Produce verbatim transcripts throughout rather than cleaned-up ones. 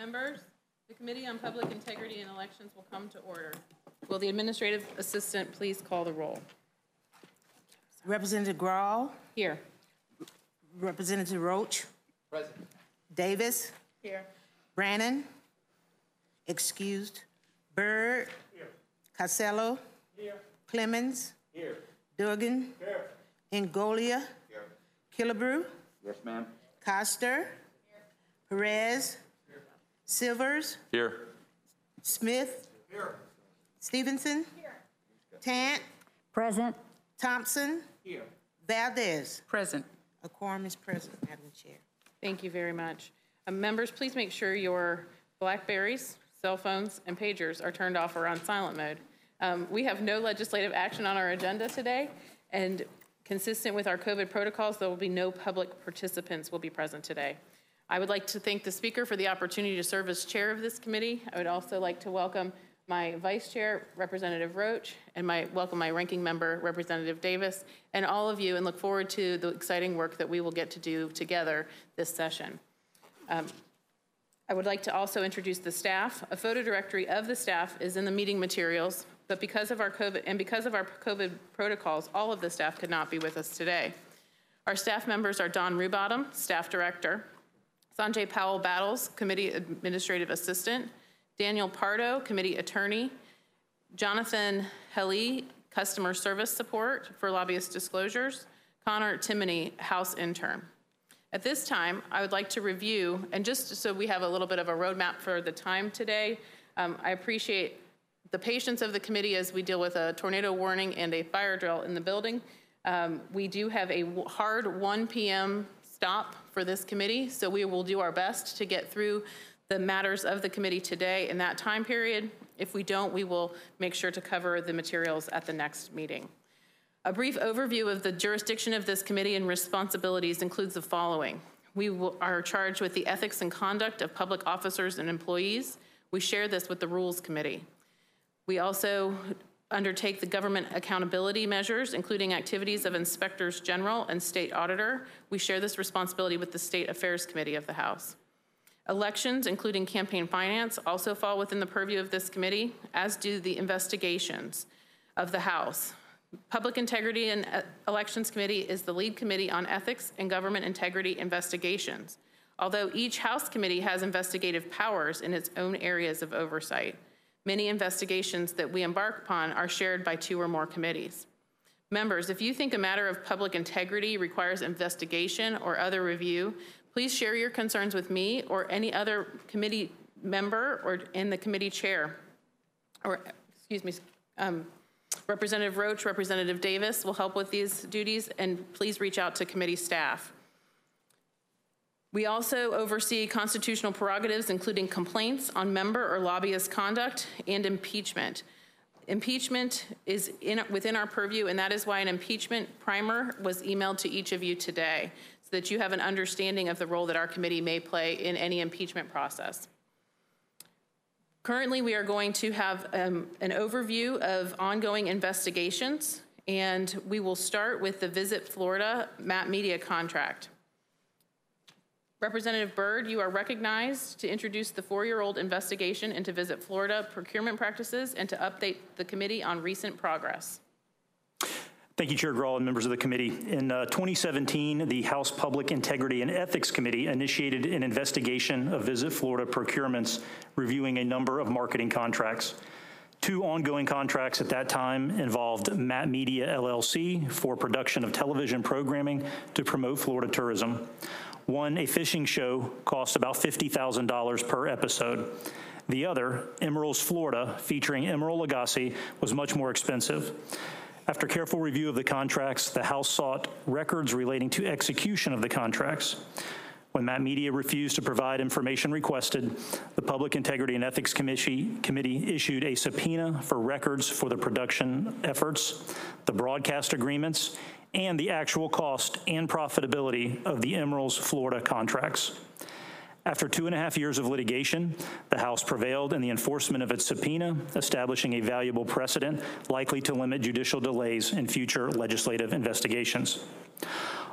Members, the Committee on Public Integrity and Elections will come to order. Will the Administrative Assistant please call the roll? Representative Grawl. Here. Representative Roach. Present. Davis. Here. Brannon. Excused. Byrd. Here. Costello. Here. Clemens. Here. Durgan. Here. Ngolia. Here. Killebrew. Yes, ma'am. Coster. Here. Perez. Here. Silvers. Here. Smith. Here. Stevenson. Here. Tant. Present. Thompson. Here. Valdez. Present. A quorum is present, Madam Chair. Thank you very much. Uh, members, please make sure your Blackberries, cell phones, and pagers are turned off or on silent mode. Um, we have no legislative action on our agenda today, and consistent with our COVID protocols, there will be no public participants will be present today. I would like to thank the Speaker for the opportunity to serve as chair of this committee. I would also like to welcome my Vice Chair, Representative Roach, and my welcome my ranking member, Representative Davis, and all of you, and look forward to the exciting work that we will get to do together this session. Um, I would like to also introduce the staff. A photo directory of the staff is in the meeting materials, but because of our COVID and because of our COVID protocols, all of the staff could not be with us today. Our staff members are Don Rubottom, Staff Director, Sanjay Powell Battles, Committee Administrative Assistant, Daniel Pardo, Committee Attorney, Jonathan Helly, Customer Service Support for Lobbyist Disclosures, Connor Timoney, House Intern. At this time, I would like to review, and just so we have a little bit of a roadmap for the time today, um, I appreciate the patience of the committee as we deal with a tornado warning and a fire drill in the building. Um, we do have a hard one p m stop for this committee, so we will do our best to get through the matters of the committee today in that time period. If we don't, we will make sure to cover the materials at the next meeting. A brief overview of the jurisdiction of this committee and responsibilities includes the following. We will, are charged with the ethics and conduct of public officers and employees. We share this with the Rules Committee. We also undertake the government accountability measures, including activities of inspectors general and state auditor. We share this responsibility with the State Affairs Committee of the House. Elections, including campaign finance, also fall within the purview of this committee, as do the investigations of the House. Public Integrity and Elections Committee is the lead committee on ethics and government integrity investigations, although each House committee has investigative powers in its own areas of oversight. Many investigations that we embark upon are shared by two or more committees. Members, if you think a matter of public integrity requires investigation or other review, please share your concerns with me or any other committee member or in the committee chair, or excuse me, um, Representative Roach, Representative Davis will help with these duties, and please reach out to committee staff. We also oversee constitutional prerogatives, including complaints on member or lobbyist conduct and impeachment. Impeachment is in, within our purview, and that is why an impeachment primer was emailed to each of you today, so that you have an understanding of the role that our committee may play in any impeachment process. Currently, we are going to have um, an overview of ongoing investigations, and we will start with the Visit Florida Matt Media contract. Representative Byrd, you are recognized to introduce the four-year-old investigation into Visit Florida procurement practices and to update the committee on recent progress. Thank you, Chair Grawl and members of the committee. In uh, twenty seventeen, the House Public Integrity and Ethics Committee initiated an investigation of Visit Florida procurements, reviewing a number of marketing contracts. Two ongoing contracts at that time involved Matt Media L L C for production of television programming to promote Florida tourism. One, a fishing show, cost about fifty thousand dollars per episode. The other, Emeralds Florida, featuring Emerald Lagasse, was much more expensive. After careful review of the contracts, the House sought records relating to execution of the contracts. When Matt Media refused to provide information requested, the Public Integrity and Ethics Committee, Committee issued a subpoena for records for the production efforts, the broadcast agreements, and the actual cost and profitability of the Emeralds Florida contracts. After two and a half years of litigation, the House prevailed in the enforcement of its subpoena, establishing a valuable precedent likely to limit judicial delays in future legislative investigations.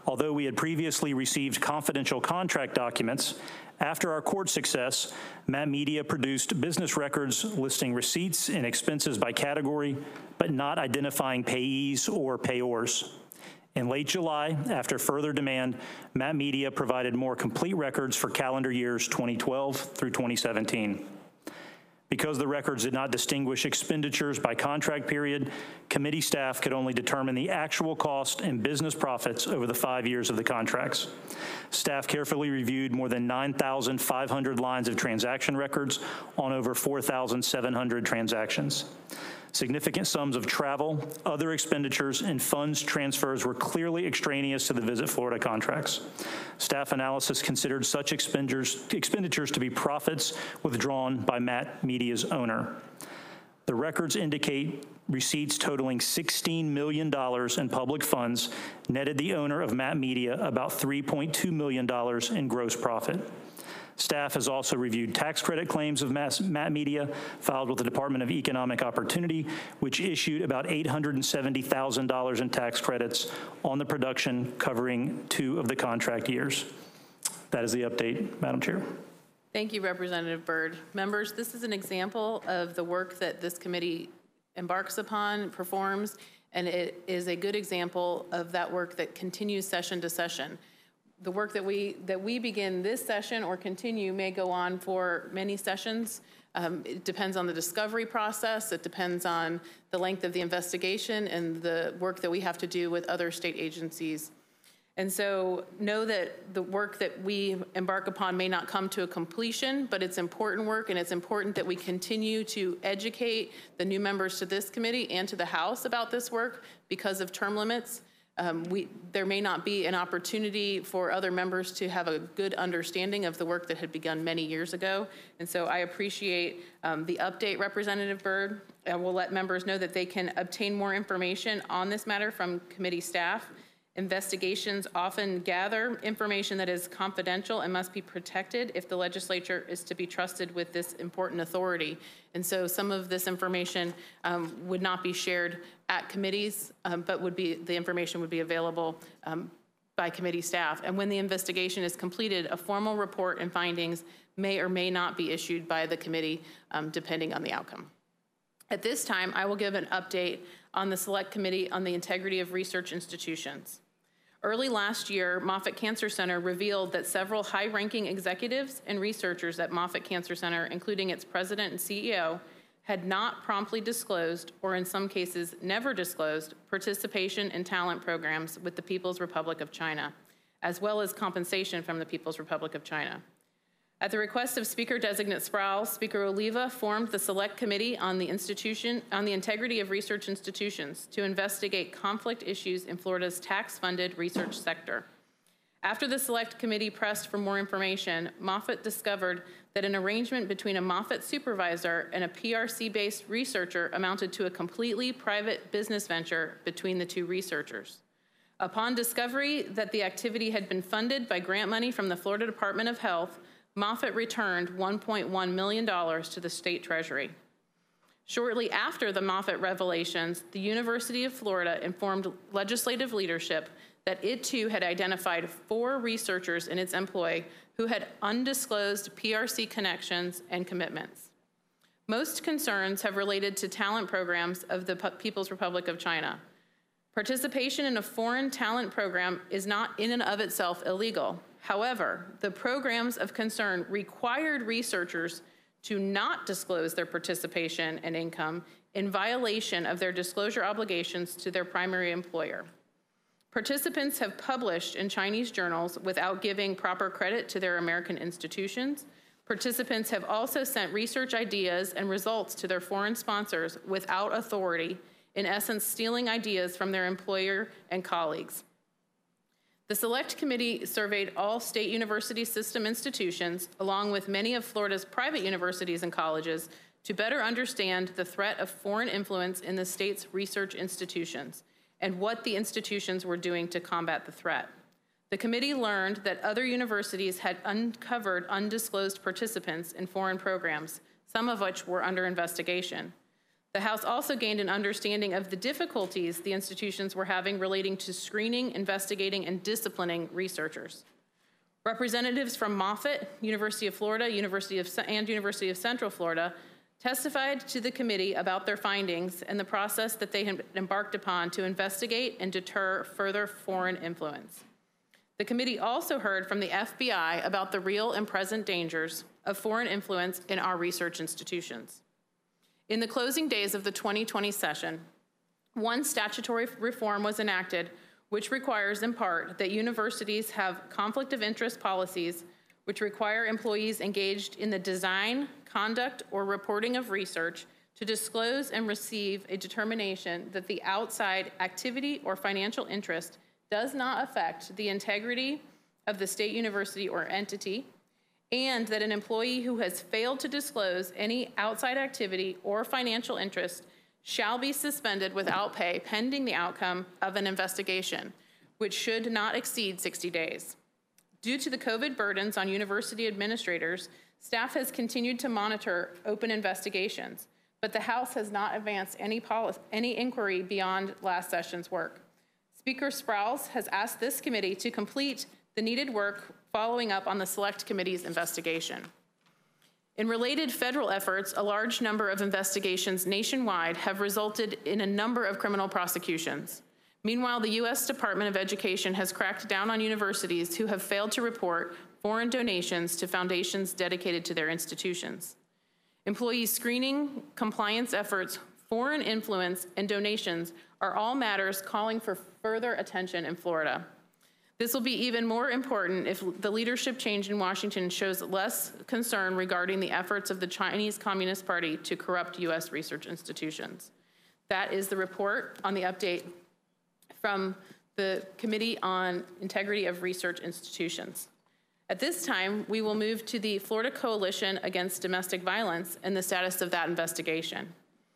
Although we had previously received confidential contract documents, after our court success, Matt Media produced business records listing receipts and expenses by category, but not identifying payees or payors. In late July, after further demand, Matt Media provided more complete records for calendar years twenty twelve through twenty seventeen. Because the records did not distinguish expenditures by contract period, committee staff could only determine the actual cost and business profits over the five years of the contracts. Staff carefully reviewed more than nine thousand five hundred lines of transaction records on over four thousand seven hundred transactions. Significant sums of travel, other expenditures, and funds transfers were clearly extraneous to the Visit Florida contracts. Staff analysis considered such expenditures, expenditures to be profits withdrawn by Matt Media's owner. The records indicate receipts totaling sixteen million dollars in public funds netted the owner of Matt Media about three point two million dollars in gross profit. Staff has also reviewed tax credit claims of Matt Media filed with the Department of Economic Opportunity, which issued about eight hundred seventy thousand dollars in tax credits on the production covering two of the contract years. That is the update, Madam Chair. Thank you, Representative Byrd. Members, this is an example of the work that this committee embarks upon, performs, and it is a good example of that work that continues session to session. The work that we that we begin this session or continue may go on for many sessions. Um, it depends on the discovery process. It depends on the length of the investigation and the work that we have to do with other state agencies. And so know that the work that we embark upon may not come to a completion, but it's important work, and it's important that we continue to educate the new members to this committee and to the House about this work because of term limits. Um, we, there may not be an opportunity for other members to have a good understanding of the work that had begun many years ago. And so I appreciate um, the update, Representative Byrd. I will let members know that they can obtain more information on this matter from committee staff. Investigations often gather information that is confidential and must be protected if the legislature is to be trusted with this important authority. And so some of this information um, would not be shared at committees, um, but would be the information would be available um, by committee staff. And when the investigation is completed, a formal report and findings may or may not be issued by the committee, um, depending on the outcome. At this time, I will give an update on the Select Committee on the Integrity of Research Institutions. Early last year, Moffitt Cancer Center revealed that several high-ranking executives and researchers at Moffitt Cancer Center, including its president and C E O, had not promptly disclosed, or in some cases never disclosed, participation in talent programs with the People's Republic of China, as well as compensation from the People's Republic of China. At the request of Speaker-designate Sproul, Speaker Oliva formed the Select Committee on the Institution on the Integrity of Research Institutions to investigate conflict issues in Florida's tax-funded research sector. After the Select Committee pressed for more information, Moffitt discovered that an arrangement between a Moffitt supervisor and a P R C-based researcher amounted to a completely private business venture between the two researchers. Upon discovery that the activity had been funded by grant money from the Florida Department of Health, Moffitt returned one point one million dollars to the state treasury. Shortly after the Moffitt revelations, the University of Florida informed legislative leadership that it too had identified four researchers in its employ who had undisclosed P R C connections and commitments. Most concerns have related to talent programs of the People's Republic of China. Participation in a foreign talent program is not in and of itself illegal. However, the programs of concern required researchers to not disclose their participation and income in violation of their disclosure obligations to their primary employer. Participants have published in Chinese journals without giving proper credit to their American institutions. Participants have also sent research ideas and results to their foreign sponsors without authority, in essence stealing ideas from their employer and colleagues. The Select Committee surveyed all state university system institutions, along with many of Florida's private universities and colleges, to better understand the threat of foreign influence in the state's research institutions and what the institutions were doing to combat the threat. The committee learned that other universities had uncovered undisclosed participants in foreign programs, some of which were under investigation. The House also gained an understanding of the difficulties the institutions were having relating to screening, investigating, and disciplining researchers. Representatives from Moffitt, University of Florida, University of, and University of Central Florida testified to the committee about their findings and the process that they had embarked upon to investigate and deter further foreign influence. The committee also heard from the F B I about the real and present dangers of foreign influence in our research institutions. In the closing days of the twenty twenty session, one statutory reform was enacted which requires in part that universities have conflict of interest policies which require employees engaged in the design, conduct, or reporting of research to disclose and receive a determination that the outside activity or financial interest does not affect the integrity of the state university or entity, and that an employee who has failed to disclose any outside activity or financial interest shall be suspended without pay pending the outcome of an investigation, which should not exceed sixty days. Due to the COVID burdens on university administrators, staff has continued to monitor open investigations, but the House has not advanced any, policy, any inquiry beyond last session's work. Speaker Sprowls has asked this committee to complete the needed work following up on the Select Committee's investigation. In related federal efforts, a large number of investigations nationwide have resulted in a number of criminal prosecutions. Meanwhile, the U S Department of Education has cracked down on universities who have failed to report foreign donations to foundations dedicated to their institutions. Employee screening, compliance efforts, foreign influence, and donations are all matters calling for further attention in Florida. This will be even more important if the leadership change in Washington shows less concern regarding the efforts of the Chinese Communist Party to corrupt U S research institutions. That is the report on the update from the Committee on Integrity of Research Institutions. At this time, we will move to the Florida Coalition Against Domestic Violence and the status of that investigation.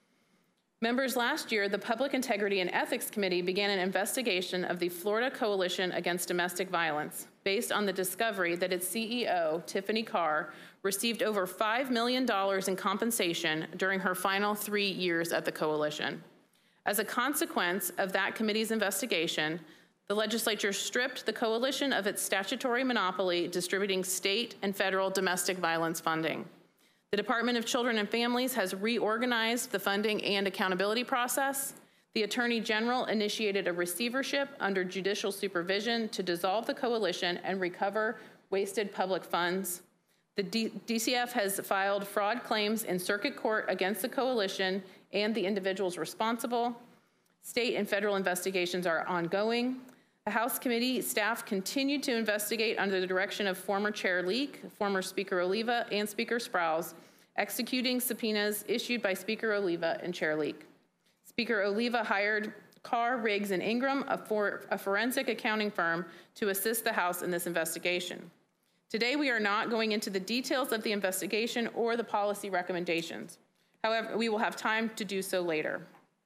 Members, last year, the Public Integrity and Ethics Committee began an investigation of the Florida Coalition Against Domestic Violence based on the discovery that its C E O, Tiffany Carr, received over five million dollars in compensation during her final three years at the coalition. As a consequence of that committee's investigation, the legislature stripped the coalition of its statutory monopoly distributing state and federal domestic violence funding. The Department of Children and Families has reorganized the funding and accountability process. The Attorney General initiated a receivership under judicial supervision to dissolve the coalition and recover wasted public funds. The D DCF has filed fraud claims in circuit court against the coalition and the individuals responsible. State and federal investigations are ongoing. The House committee staff continued to investigate under the direction of former Chair Leak, former Speaker Oliva, and Speaker Sprowls, executing subpoenas issued by Speaker Oliva and Chair Leak. Speaker Oliva hired Carr, Riggs, and Ingram, a, for, a forensic accounting firm, to assist the House in this investigation. Today, we are not going into the details of the investigation or the policy recommendations. However, we will have time to do so later.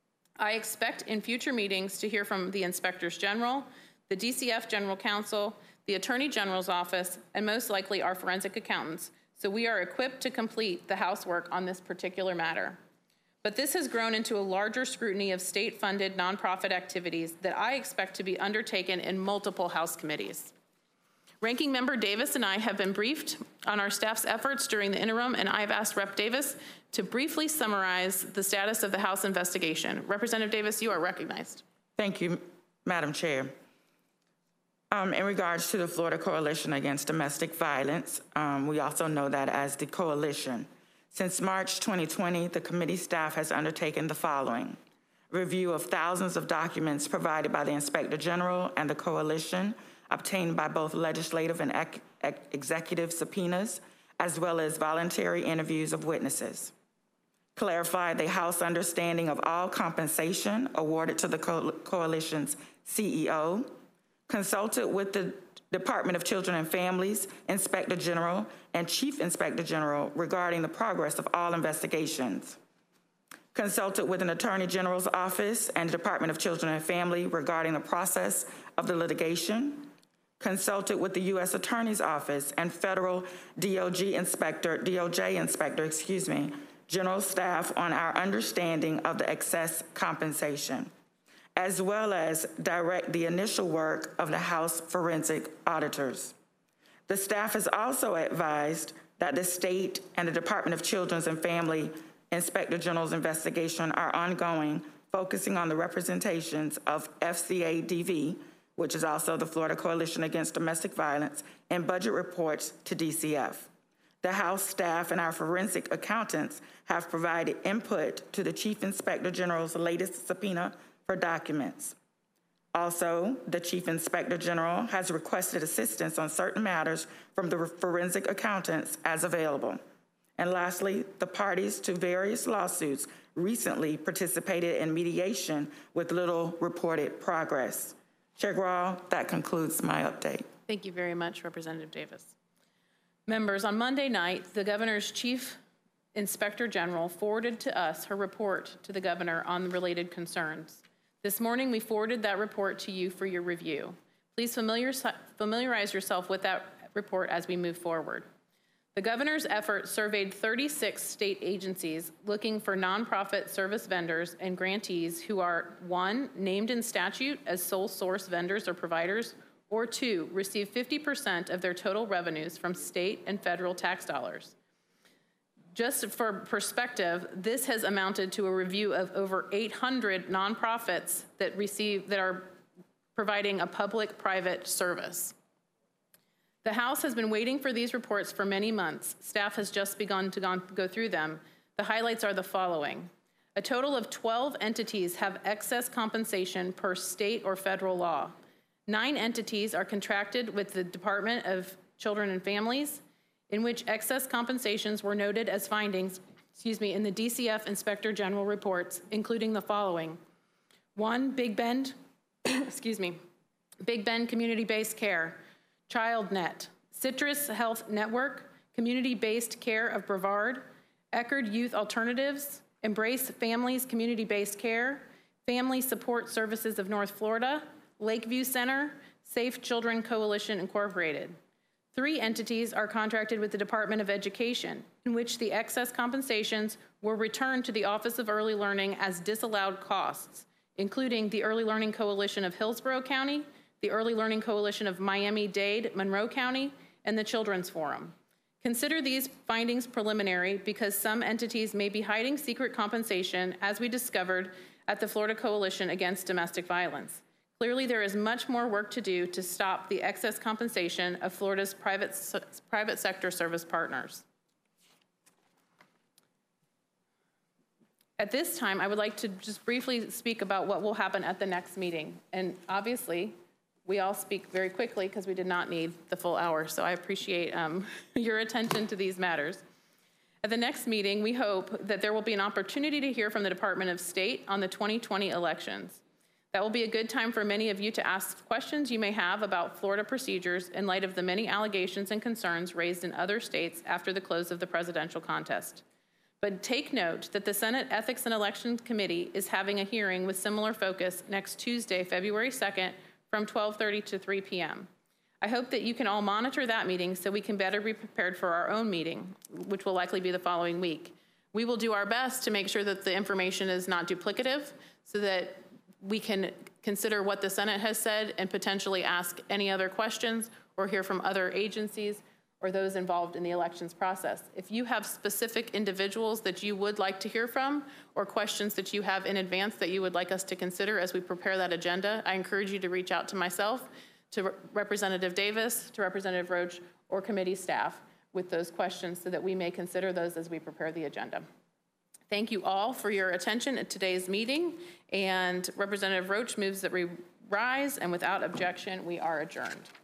I expect in future meetings to hear from the Inspectors General, the D C F General Counsel, the Attorney General's Office, and most likely our forensic accountants, so we are equipped to complete the House work on this particular matter. But this has grown into a larger scrutiny of state-funded nonprofit activities that I expect to be undertaken in multiple House committees. Ranking Member Davis and I have been briefed on our staff's efforts during the interim, and I've asked Representative Davis to briefly summarize the status of the House investigation. Representative Davis, you are recognized. Thank you, Madam Chair. Um, in regards to the Florida Coalition Against Domestic Violence, um, we also know that as the Coalition. Since March twenty twenty, the committee staff has undertaken the following: review of thousands of documents provided by the Inspector General and the Coalition, obtained by both legislative and ec ec executive subpoenas, as well as voluntary interviews of witnesses. Clarified the House understanding of all compensation awarded to the co Coalition's C E O, consulted with the Department of Children and Families, Inspector General, and Chief Inspector General regarding the progress of all investigations, consulted with an Attorney General's Office and the Department of Children and Family regarding the process of the litigation, consulted with the U S Attorney's Office and Federal D O J Inspector, D O J Inspector, excuse me, general staff on our understanding of the excess compensation, as well as direct the initial work of the House forensic auditors. The staff has also advised that the state and the Department of Children's and Family Inspector General's investigation are ongoing, focusing on the representations of F C A D V, which is also the Florida Coalition Against Domestic Violence, and budget reports to D C F. The House staff and our forensic accountants have provided input to the Chief Inspector General's latest subpoena for documents. Also, the Chief Inspector General has requested assistance on certain matters from the forensic accountants as available. And lastly, the parties to various lawsuits recently participated in mediation with little reported progress. Chair Grau, that concludes my update. Thank you very much, Representative Davis. Members, on Monday night, the governor's chief inspector general forwarded to us her report to the governor on the related concerns. This morning, we forwarded that report to you for your review. Please familiarize yourself with that report as we move forward. The governor's effort surveyed thirty-six state agencies looking for nonprofit service vendors and grantees who are, one, named in statute as sole source vendors or providers, or two, receive fifty percent of their total revenues from state and federal tax dollars. Just for perspective, this has amounted to a review of over eight hundred nonprofits that receive, that are providing a public-private service. The House has been waiting for these reports for many months. Staff has just begun to go through them. The highlights are the following. A total of twelve entities have excess compensation per state or federal law. Nine entities are contracted with the Department of Children and Families, in which excess compensations were noted as findings, excuse me, in the D C F Inspector General reports, including the following. One, Big Bend, excuse me, Big Bend Community-Based Care, ChildNet, Citrus Health Network, Community-Based Care of Brevard, Eckerd Youth Alternatives, Embrace Families Community-Based Care, Family Support Services of North Florida, Lakeview Center, Safe Children Coalition Incorporated. Three entities are contracted with the Department of Education, in which the excess compensations were returned to the Office of Early Learning as disallowed costs, including the Early Learning Coalition of Hillsborough County, the Early Learning Coalition of Miami-Dade, Monroe County, and the Children's Forum. Consider these findings preliminary because some entities may be hiding secret compensation, as we discovered at the Florida Coalition Against Domestic Violence. Clearly, there is much more work to do to stop the excess compensation of Florida's private, private sector service partners. At this time, I would like to just briefly speak about what will happen at the next meeting. And obviously, we all speak very quickly because we did not need the full hour, so I appreciate um, your attention to these matters. At the next meeting, we hope that there will be an opportunity to hear from the Department of State on the twenty twenty elections. That will be a good time for many of you to ask questions you may have about Florida procedures in light of the many allegations and concerns raised in other states after the close of the presidential contest. But take note that the Senate Ethics and Elections Committee is having a hearing with similar focus next Tuesday, February second, from twelve thirty to three p m I hope that you can all monitor that meeting so we can better be prepared for our own meeting, which will likely be the following week. We will do our best to make sure that the information is not duplicative so that we can consider what the Senate has said and potentially ask any other questions or hear from other agencies or those involved in the elections process. If you have specific individuals that you would like to hear from or questions that you have in advance that you would like us to consider as we prepare that agenda, I encourage you to reach out to myself, to Representative Davis, to Representative Roach, or committee staff with those questions so that we may consider those as we prepare the agenda. Thank you all for your attention at today's meeting, and Representative Roach moves that we rise, and without objection, we are adjourned.